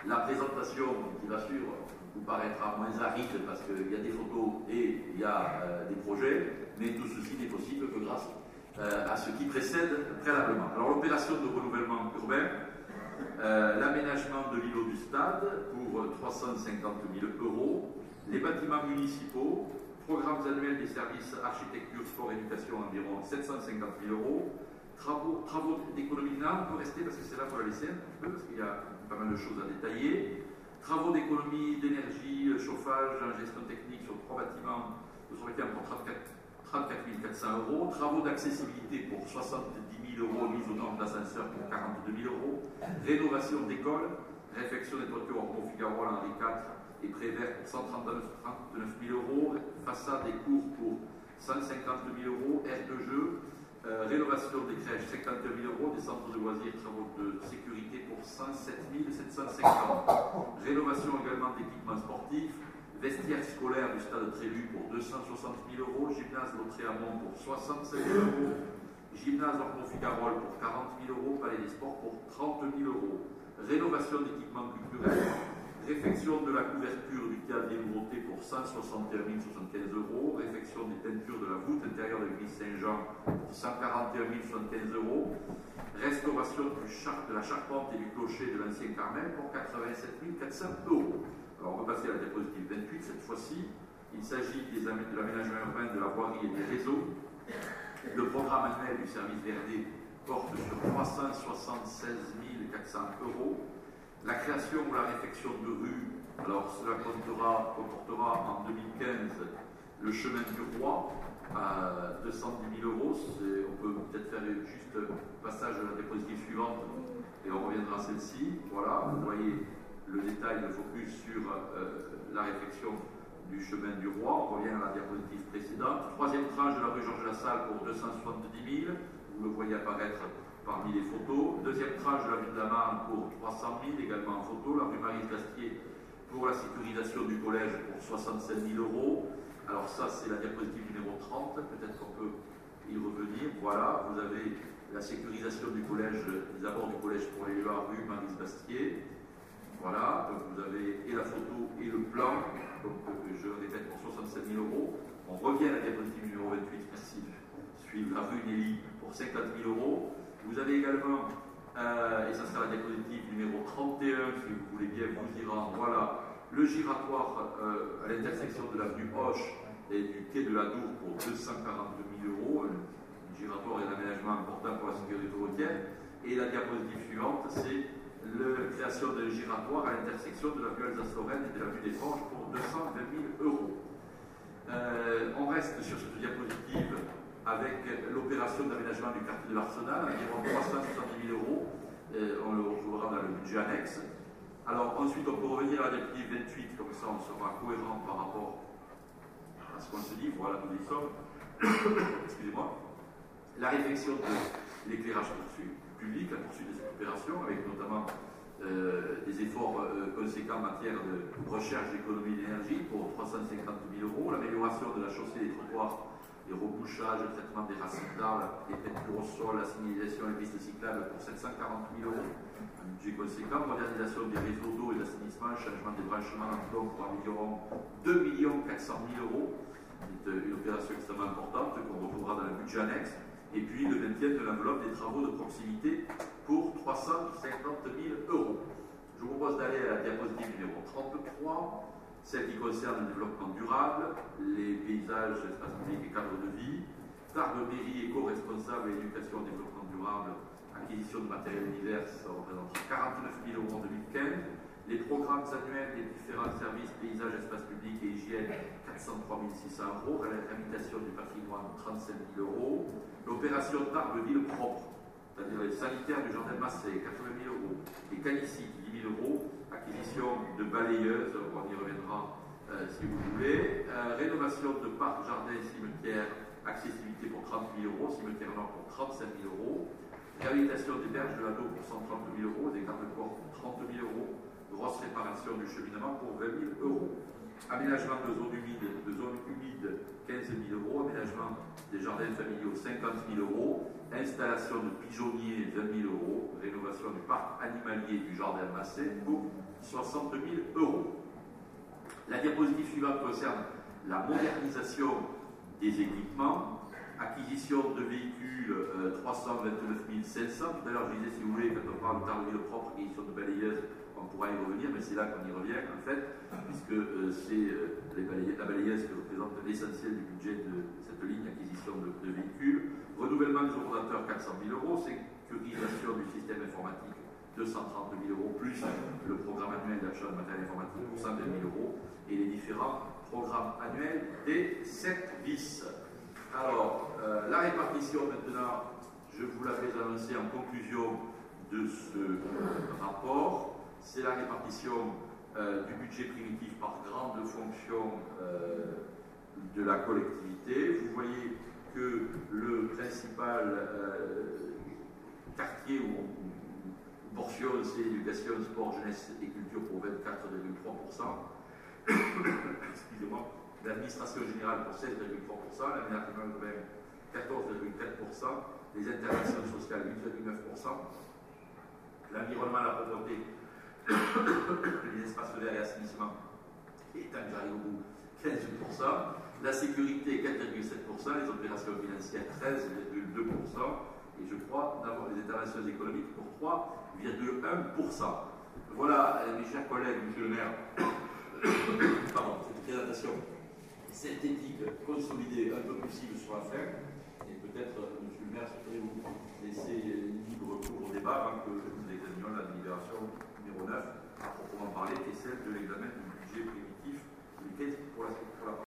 La présentation, qui rassure, vous paraîtra moins aride parce qu'il y a des photos et il y a des projets, mais tout ceci n'est possible que grâce à ce qui précède préalablement. Alors l'opération de renouvellement urbain, l'aménagement de l'îlot du stade pour 350 000 €, les bâtiments municipaux, programmes annuels des services architecture, sport, éducation, environ 750 000 €, travaux d'économie. Là, on peut rester parce que c'est là qu'on va laisser un petit peu, parce qu'il y a pas mal de choses à détailler. Travaux d'économie, d'énergie, chauffage, gestion technique sur 3 bâtiments pour 34 400 €. Travaux d'accessibilité pour 70 000 €, mise aux normes d'ascenseur pour 42 000 €. Rénovation d'école, réfection des toitures Ormeau Figaro, Henri IV et Prévert pour 139 000 €. Façade des cours pour 150 000 €. Aire de jeu. Rénovation des crèches, 51 000 €, des centres de loisirs, travaux de sécurité pour 107 750 €. Rénovation également d'équipements sportifs, vestiaire scolaire du stade Trélu pour 260 000 €, gymnase Lautré-Amont pour 65 000 €, gymnase Ormeau-Figarol pour 40 000 €, palais des sports pour 30 000 €. Rénovation d'équipements culturels, réfection de la couverture du théâtre des nouveautés pour 161 075 €, réfection des teintures de la voûte intérieure de l'église Saint-Jean pour 141 075 €, restauration de la charpente et du clocher de l'ancien Carmel pour 87 400 €. Alors on va passer à la diapositive 28, cette fois-ci. Il s'agit de l'aménagement urbain de la voirie et des réseaux. Le programme annuel du service VRD porte sur 376 400 €. La création ou la réfection de rues, alors cela comportera en 2015 le chemin du Roi à 210 000 €. On peut peut-être faire juste passage à la diapositive suivante et on reviendra à celle-ci. Voilà, vous voyez le détail, le focus sur la réfection du chemin du Roi. On revient à la diapositive précédente. Troisième tranche de la rue Georges Lassalle pour 270 000 €. Vous le voyez apparaître parmi les photos. Deuxième tranche de la rue de la Marne pour 300 000 €, également en photo. La rue Marie-Gastier pour la sécurisation du collège pour 65 000 €. Alors ça, c'est la diapositive numéro 30. Peut-être qu'on peut y revenir. Voilà, vous avez la sécurisation du collège, les abords du collège pour les la rue Marie-Gastier. Voilà, donc vous avez et la photo et le plan. Donc je répète, pour 65 000 €. On revient à la diapositive numéro 28. Merci de suivre la rue Nelly pour 50 000 €. Vous avez également, et ça sera la diapositive numéro 31, si vous voulez bien vous y rendre, voilà, le giratoire à l'intersection de l'avenue Hoche et du quai de la Dour pour 242 000 €. Un giratoire et un aménagement important pour la sécurité routière. Et la diapositive suivante, c'est la création d'un giratoire à l'intersection de l'avenue Alsace-Lorraine et de l'avenue des Forges pour 220 000 €. On reste sur cette diapositive avec l'opération d'aménagement du quartier de l'Arsenal, environ 370 000 €. On le retrouvera dans le budget annexe. Alors ensuite, on peut revenir à la diapositive 28, comme ça on sera cohérent par rapport à ce qu'on se dit. Voilà, nous y sommes. Excusez-moi. La réflexion de l'éclairage public, la poursuite de cette opération, avec notamment des efforts conséquents en matière de recherche d'économie d'énergie pour 350 000 €, l'amélioration de la chaussée des trottoirs, les rebouchages, le traitement des racines d'arbres, les peintures au sol, la signalisation et les pistes cyclables pour 740 000 €. Un budget conséquent, modernisation des réseaux d'eau et d'assainissement, changement des branchements en plomb pour environ 2 400 000 €. C'est une opération extrêmement importante qu'on retrouvera dans le budget annexe. Et puis le maintien de l'enveloppe des travaux de proximité pour 350 000 €. Je vous propose d'aller à la diapositive numéro 33. Celle qui concerne le développement durable, les paysages, espaces publics et cadres de vie, Tarbes mairie éco-responsable et éducation au développement durable, acquisition de matériel divers, ça représente 49 000 € en 2015. Les programmes annuels des différents services, paysages, espaces publics et hygiène, 403 600 €. Réhabilitation du patrimoine, 35 000 €. L'opération Tarbes ville propre, c'est-à-dire les sanitaires du jardin Massé, 80 000 €. Les canicides, 10 000 €. Acquisition de balayeuses, on y reviendra si vous voulez. Rénovation de parcs, jardins, cimetières, accessibilité pour 30 000 €, cimetière nord pour 35 000 €. Réhabilitation des berges de la Dour pour 130 000 €, des garde-corps pour 30 000 €. Grosse réparation du cheminement pour 20 000 €. Aménagement de zones humides, 15 000 euros. Aménagement des jardins familiaux, 50 000 euros. Installation de pigeonniers, 20 000 euros. Rénovation du parc animalier du jardin Massé, pour 60 000 euros. La diapositive suivante concerne la modernisation des équipements. Acquisition de véhicules, 329 500. Tout à l'heure, je disais, si vous voulez, quand on parle de tardeville propre, acquisition de balayeuses, on pourra y revenir, mais c'est là qu'on y revient, en fait, puisque c'est la balayeuse qui représente l'essentiel du budget de cette ligne, acquisition de véhicules. Renouvellement des ordinateurs, 400 000 euros. Sécurisation du système informatique, 230 000 euros, plus le programme annuel d'achat de matériel informatique pour 120 000 euros, et les différents programmes annuels des services. Alors, la répartition maintenant, je vous l'avais annoncé en conclusion de ce rapport, c'est la répartition du budget primitif par grande fonction de la collectivité. Vous voyez que le principal quartier ou portion, c'est éducation, sport, jeunesse et culture pour 24,3%. Excusez-moi. L'administration générale pour 16,3%, l'aménagement urbain 14,4%, les interventions sociales 8,9%, l'environnement, la pauvreté, les espaces verts et assainissement et tant que j'arrive au bout, 15%, la sécurité 4,7%, les opérations financières 13,2%, et je crois d'avoir les interventions économiques pour 3,1%. Voilà, mes chers collègues, monsieur le maire, pardon, cette présentation synthétique, consolidée, un peu possible sur la fin. Et peut-être, monsieur le maire, souhaitez vous laisser libre cours au débat avant que nous examinions la délibération numéro 9, à proprement parler, qui est celle de l'examen du budget primitif du 15 pour la